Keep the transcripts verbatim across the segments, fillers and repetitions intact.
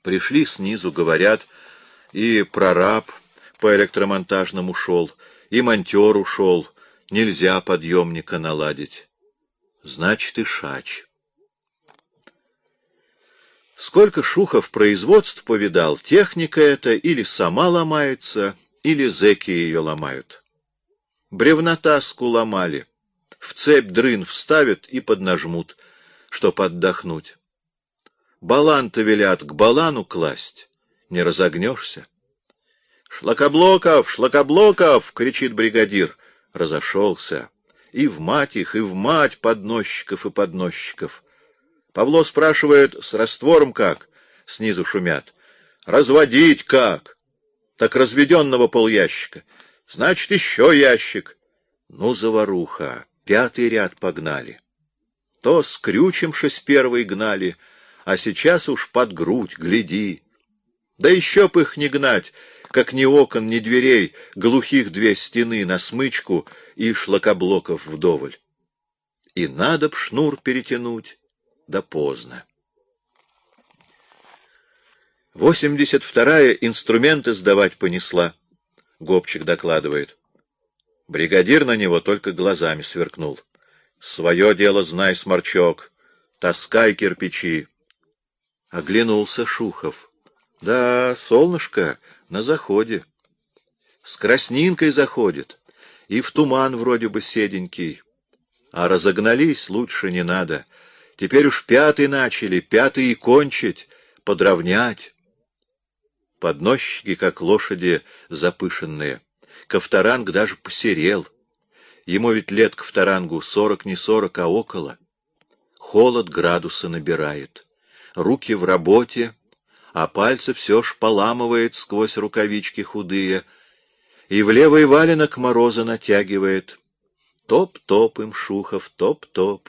Пришли снизу, говорят, и прораб по электромонтажным ушел, и монтер ушел, нельзя подъемника наладить. Значит, и шач. Сколько Шухов производств повидал, техника эта или сама ломается, или зэки ее ломают. Бревнотаску ломали, в цепь дрын вставят и поднажмут, чтоб отдохнуть. Балан-то велят к балану класть, не разогнешься. «Шлакоблоков! Шлакоблоков!» — кричит бригадир. Разошелся. И в мать их, и в мать подносчиков и подносчиков. Павло спрашивает, с раствором как? Снизу шумят. Разводить как? Так разведенного полящика. Значит, еще ящик. Ну, заваруха. Пятый ряд погнали. То скрючимшись первый гнали, а сейчас уж под грудь, гляди. Да еще б их не гнать, как ни окон, ни дверей, глухих две стены на смычку и шлакоблоков вдоволь. И надо б шнур перетянуть, да поздно. Восемьдесят вторая инструменты сдавать понесла, Гобчик докладывает. Бригадир на него только глазами сверкнул. Свое дело знай, сморчок, таскай кирпичи. Оглянулся Шухов. Да, солнышко на заходе. С краснинкой заходит, и в туман вроде бы седенький. А разогнались лучше не надо. Теперь уж пятый начали, пятый и кончить, подровнять. Подносчики, как лошади запышенные. Ковторанг даже посерел. Ему ведь лет Ковторангу сорок не сорок, а около. Холод градуса набирает. Руки в работе, а пальцы все ж поламывает сквозь рукавички худые, и в левый валенок мороза натягивает. Топ-топ им Шухов, топ-топ.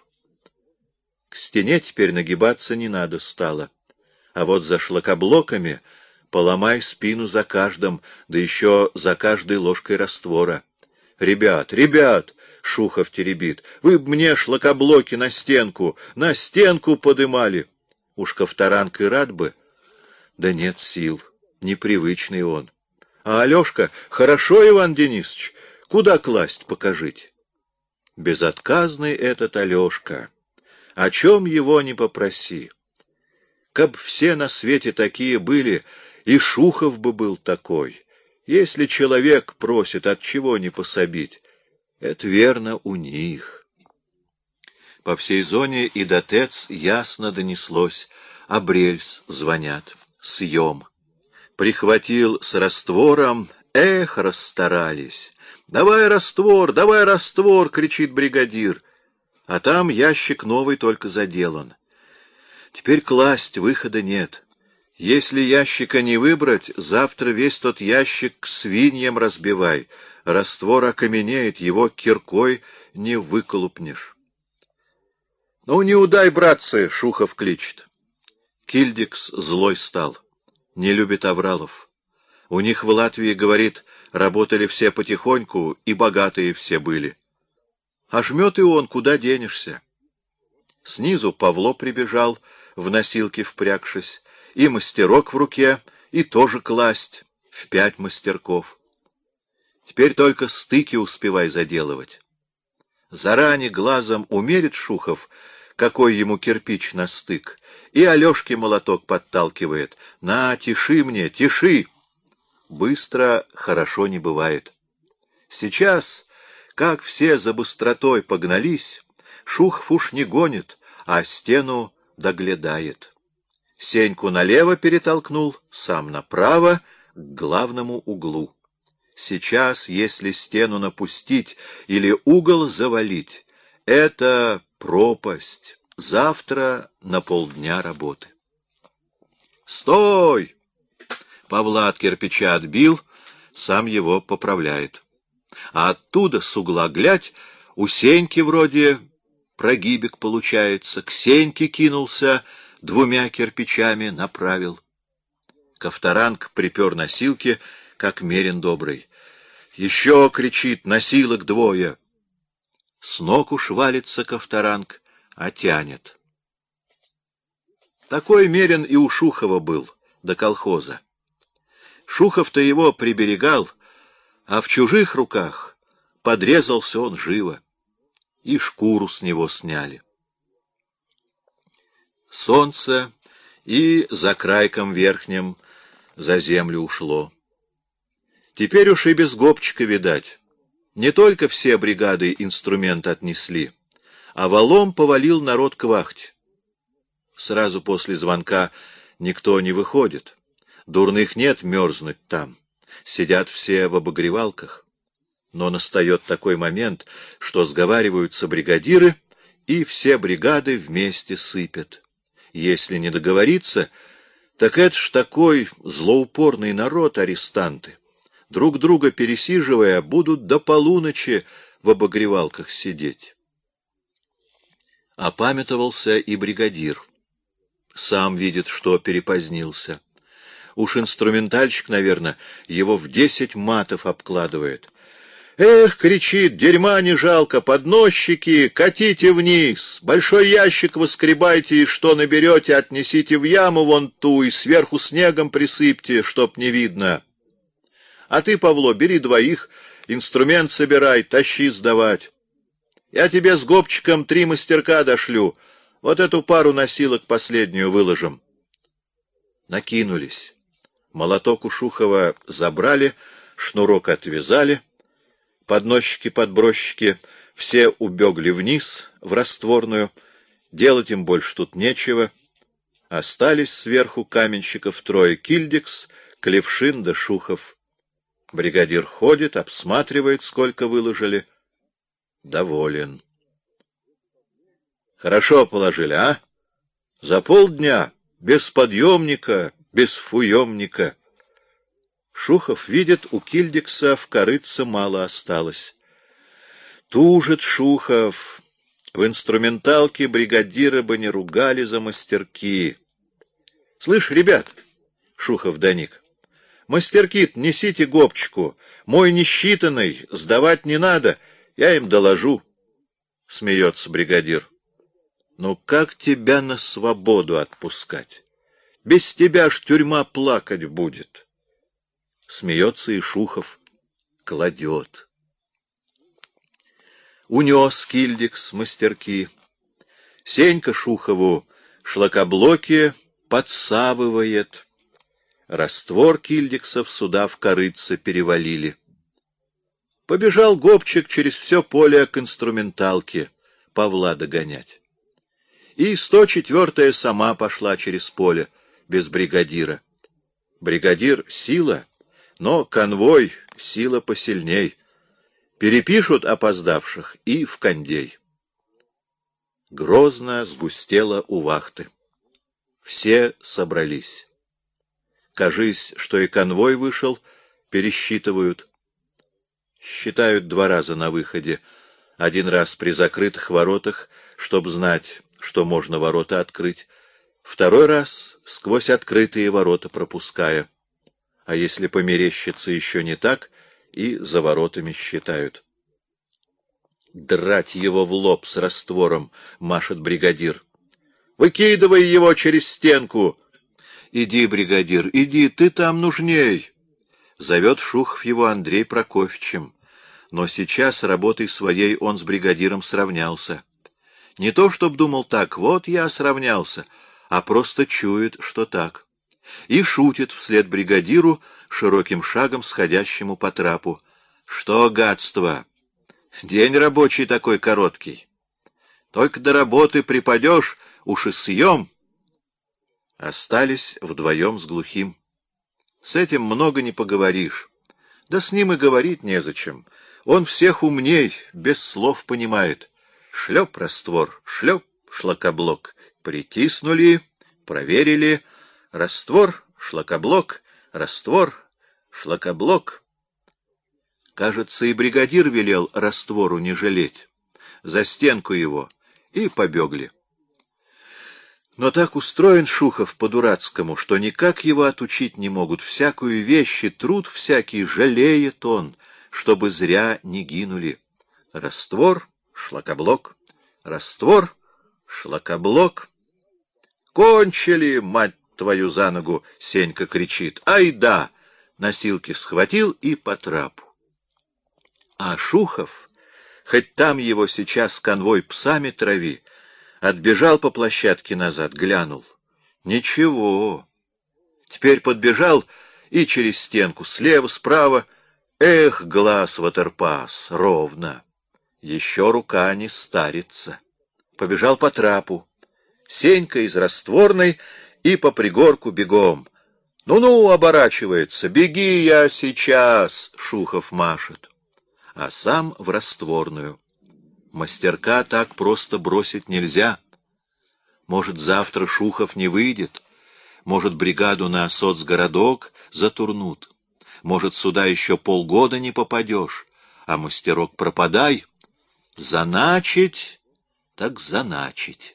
К стене теперь нагибаться не надо стало, а вот за шлакоблоками поломай спину за каждым, да еще за каждой ложкой раствора. Ребят, ребят, Шухов теребит, вы б мне шлакоблоки на стенку, на стенку подымали. Уж Ковторанг и рад бы, да нет сил, непривычный он. А Алешка, хорошо, Иван Денисович, куда класть, покажите. Безотказный этот Алешка, о чем его не попроси. Каб все на свете такие были, и Шухов бы был такой. Если человек просит, от чего не пособить, это верно у них. По всей зоне и до ТЭЦ ясно донеслось, обрельс звонят, съем. Прихватил с раствором, эх, расстарались. «Давай раствор, давай раствор!» — кричит бригадир. А там ящик новый только заделан. Теперь класть выхода нет. Если ящика не выбрать, завтра весь тот ящик к свиньям разбивай. Раствор окаменеет, его киркой не выколупнешь. «Ну, не удай, братцы!» — Шухов кличет. Кильдикс злой стал. Не любит авралов. У них в Латвии, говорит, работали все потихоньку, и богатые все были. А жмет и он, куда денешься? Снизу Павло прибежал, в носилки впрягшись, и мастерок в руке, и тоже класть, в пять мастерков. Теперь только стыки успевай заделывать. Заранее глазом умерит Шухов, какой ему кирпич на стык, и Алешке молоток подталкивает. «На, тиши мне, тиши!» Быстро хорошо не бывает. Сейчас, как все за быстротой погнались, Шухов уж не гонит, а стену доглядает. Сеньку налево перетолкнул, сам направо, к главному углу. Сейчас, если стену напустить или угол завалить, это пропасть. Завтра на полдня работы. «Стой!» Павла от кирпича отбил, сам его поправляет. А оттуда, с угла глядь, у Сеньки вроде прогибик получается. К Сеньке кинулся, двумя кирпичами направил. Ковторанг припер носилки, как мерин добрый. «Еще!» — кричит, «носилок двое!» С ног уж валится Ковторанг, а тянет. Такой мерин и у Шухова был, до колхоза. Шухов-то его приберегал, а в чужих руках подрезался он живо, и шкуру с него сняли. Солнце и за крайком верхним за землю ушло. Теперь уж и без Гопчика видать. Не только все бригады инструмент отнесли, а валом повалил народ к вахте. Сразу после звонка никто не выходит. Дурных нет мерзнуть там. Сидят все в обогревалках. Но настает такой момент, что сговариваются бригадиры, и все бригады вместе сыпят. Если не договориться, так это ж такой злоупорный народ, арестанты. Друг друга пересиживая, будут до полуночи в обогревалках сидеть. Опамятовался и бригадир. Сам видит, что перепозднился. Уж инструментальщик, наверное, его в десять матов обкладывает. «Эх, — кричит, — дерьма не жалко, подносчики, катите вниз, большой ящик воскребайте, и что наберете, отнесите в яму вон ту, и сверху снегом присыпьте, чтоб не видно. А ты, Павло, бери двоих, инструмент собирай, тащи сдавать. Я тебе с Гопчиком три мастерка дошлю, вот эту пару носилок последнюю выложим». Накинулись. Молоток у Шухова забрали, шнурок отвязали. Подносчики-подбросчики все убегли вниз, в растворную. Делать им больше тут нечего. Остались сверху каменщиков трое: Кильдикс, Клевшин да Шухов. Бригадир ходит, обсматривает, сколько выложили. Доволен. Хорошо положили, а? За полдня, без подъемника, без фуемника. Шухов видит, у Кильдикса в корытце мало осталось. Тужит Шухов. В инструменталке бригадира бы не ругали за мастерки. — Слышь, ребят, — Шухов доник, — мастерки-то несите Гопчику. Мой несчитанный, сдавать не надо, я им доложу. Смеется бригадир. — Ну как тебя на свободу отпускать? Без тебя ж тюрьма плакать будет. Смеется и Шухов. Кладет. Унес Кильдикс мастерки. Сенька Шухову шлакоблоки подсавывает. Раствор Кильдиксов сюда в корытце перевалили. Побежал Гопчик через все поле к инструменталке Павла догонять. И сто четвёртая сама пошла через поле, без бригадира. Бригадир — сила, но конвой — сила посильней. Перепишут опоздавших и в кондей. Грозно сгустело у вахты. Все собрались. Кажись, что и конвой вышел, пересчитывают. Считают два раза на выходе. Один раз при закрытых воротах, чтоб знать, что можно ворота открыть. Второй раз сквозь открытые ворота пропуская. А если померещится еще не так, и за воротами считают. Драть его в лоб с раствором, машет бригадир. Выкидывай его через стенку. Иди, бригадир, иди, ты там нужней. Зовет Шухов его Андрей Прокофьевичем. Но сейчас работой своей он с бригадиром сравнялся. Не то, чтоб думал так, вот я сравнялся, а просто чует, что так. И шутит вслед бригадиру, широким шагом сходящему по трапу. Что гадство! День рабочий такой короткий. Только до работы припадешь, уж и съем. Остались вдвоем с глухим. С этим много не поговоришь. Да с ним и говорить незачем. Он всех умней, без слов понимает. Шлеп раствор, шлеп шлакоблок. Притиснули, проверили. Раствор, шлакоблок, раствор, шлакоблок. Кажется, и бригадир велел раствору не жалеть. За стенку его. И побегли. Но так устроен Шухов по-дурацкому, что никак его отучить не могут. Всякую вещь и труд всякий жалеет он, чтобы зря не гинули. Раствор, шлакоблок, раствор, шлакоблок. Кончили, мать твою за ногу!» — Сенька кричит. «Ай да!» — носилки схватил и по трапу. А Шухов, хоть там его сейчас конвой псами трави, отбежал по площадке назад, глянул. Ничего. Теперь подбежал и через стенку, слева, справа. Эх, глаз ватерпас, ровно. Еще рука не старится. Побежал по трапу. Сенька из растворной и по пригорку бегом. «Ну-ну», — оборачивается, — «беги, я сейчас», — Шухов машет. А сам в растворную. Мастерка так просто бросить нельзя. Может, завтра Шухов не выйдет, может, бригаду на соцгородок затурнут, может, сюда еще полгода не попадешь, а мастерок пропадай. Заначить, так заначить.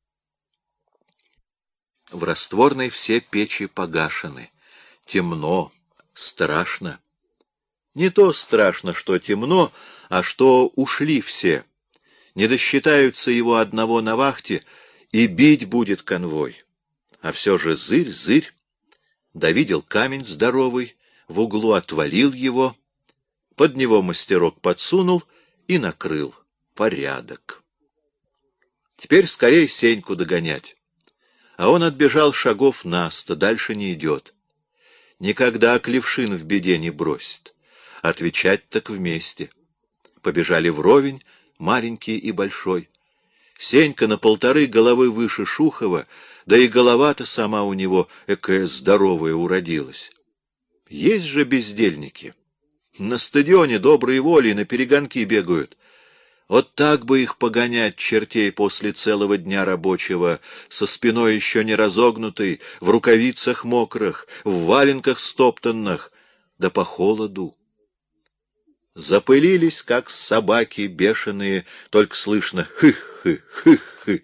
В растворной все печи погашены. Темно, страшно. Не то страшно, что темно, а что ушли все. Не досчитаются его одного на вахте, и бить будет конвой. А все же зырь-зырь. Довидел камень здоровый, в углу отвалил его, под него мастерок подсунул и накрыл. Порядок. Теперь скорей Сеньку догонять. А он отбежал шагов на сто, дальше не идет. Никогда Клевшин в беде не бросит. Отвечать так вместе. Побежали вровень, маленький и большой. Сенька на полторы головы выше Шухова, да и голова-то сама у него экая здоровая уродилась. Есть же бездельники. На стадионе доброй воли на перегонки бегают. Вот так бы их погонять, чертей, после целого дня рабочего, со спиной еще не разогнутой, в рукавицах мокрых, в валенках стоптанных, да по холоду. Запылились, как собаки бешеные, только слышно «хых-хы-хых-хы».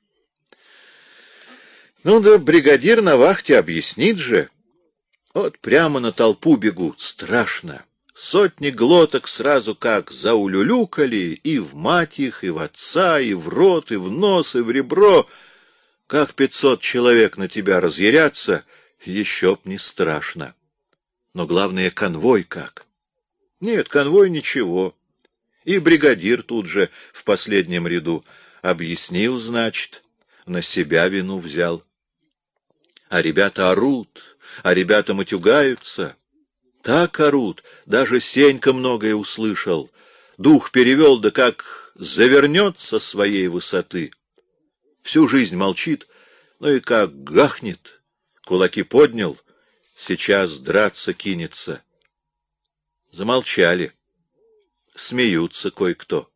Ну да бригадир на вахте объяснит же. Вот прямо на толпу бегут, страшно. Сотни глоток сразу как заулюлюкали, и в мать их, и в отца, и в рот, и в нос, и в ребро. Как пятьсот человек на тебя разъярятся, еще б не страшно. Но главное, конвой как. Нет, конвой ничего. И бригадир тут же в последнем ряду объяснил, значит, на себя вину взял. А ребята орут, а ребята матюгаются. Так орут, даже Сенька многое услышал. Дух перевел, да как завернет со своей высоты. Всю жизнь молчит, ну и как гахнет. Кулаки поднял, сейчас драться кинется. Замолчали. Смеются кое-кто.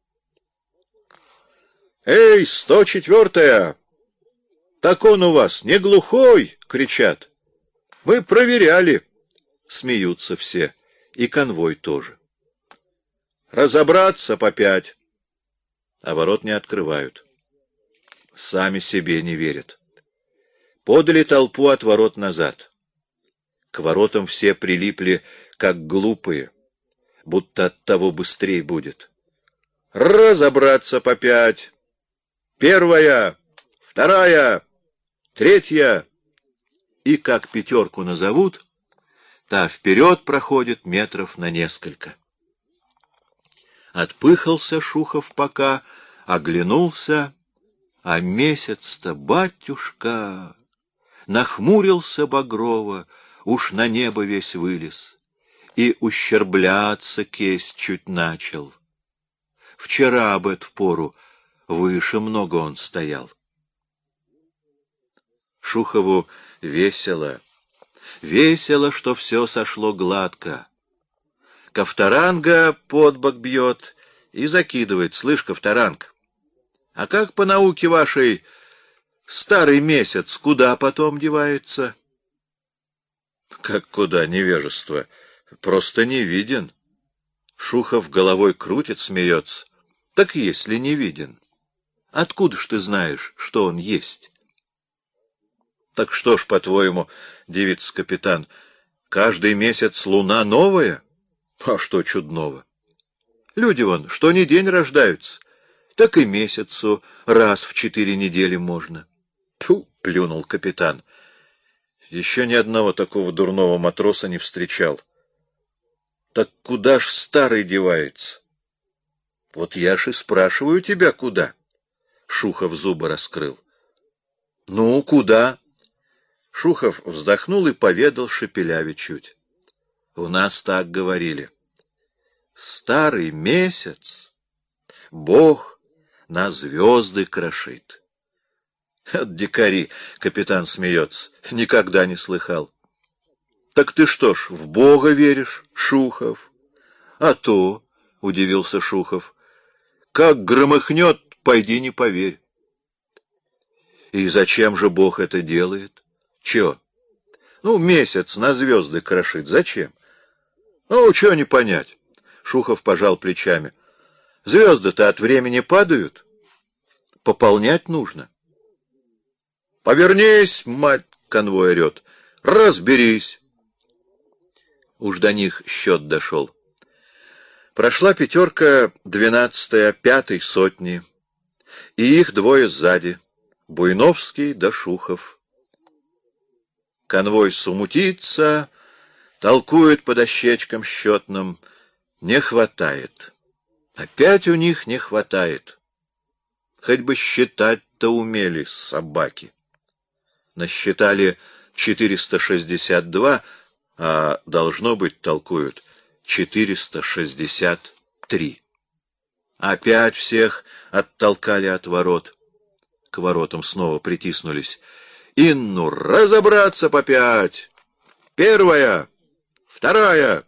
«Эй, сто четвертая! Так он у вас не глухой!» — кричат. «Мы проверяли!» Смеются все, и конвой тоже. «Разобраться по пять!» А ворот не открывают. Сами себе не верят. Подали толпу от ворот назад. К воротам все прилипли, как глупые, будто от того быстрей будет. «Разобраться по пять! Первая! Вторая! Третья!» И как пятерку назовут, та вперед проходит метров на несколько. Отпыхался Шухов пока, оглянулся, а месяц-то, батюшка, нахмурился багрово, уж на небо весь вылез, и ущербляться кесть чуть начал. Вчера об эту пору выше много он стоял. Шухову весело. Весело, что все сошло гладко. Ковторанга под бок бьет и закидывает. Слышь, Ковторанг, а как по науке вашей старый месяц куда потом девается? Как куда, невежество? Просто не виден. Шухов головой крутит, смеется. Так если не виден, откуда ж ты знаешь, что он есть? Так что ж, по-твоему, девица-капитан, каждый месяц луна новая? А что чудного? Люди вон, что ни день рождаются, так и месяцу раз в четыре недели можно. Тьфу, плюнул капитан. Еще ни одного такого дурного матроса не встречал. Так куда ж старый девается? Вот я ж и спрашиваю тебя, куда? Шухов зубы раскрыл. Ну, куда? Шухов вздохнул и поведал шепеляве чуть. У нас так говорили. Старый месяц Бог на звезды крошит. От дикари, капитан смеется, никогда не слыхал. Так ты что ж, в Бога веришь, Шухов? А то, удивился Шухов, как громыхнет, пойди не поверь. И зачем же Бог это делает? Чё? Ну, месяц на звезды крошит, зачем? Ну, чё не понять? Шухов пожал плечами. Звезды-то от времени падают. Пополнять нужно. Повернись, мать, конвой орёт. Разберись. Уж до них счет дошел. Прошла пятерка двенадцатая, пятой сотни, и их двое сзади, Буйновский да Шухов. Конвой сумутится, толкует по дощечкам счетным. Не хватает. Опять у них не хватает. Хоть бы считать-то умели собаки. Насчитали четыреста шестьдесят два, а должно быть, толкуют, четыреста шестьдесят три. Опять всех оттолкали от ворот. К воротам снова притиснулись. И ну разобраться по пять. Первая, вторая.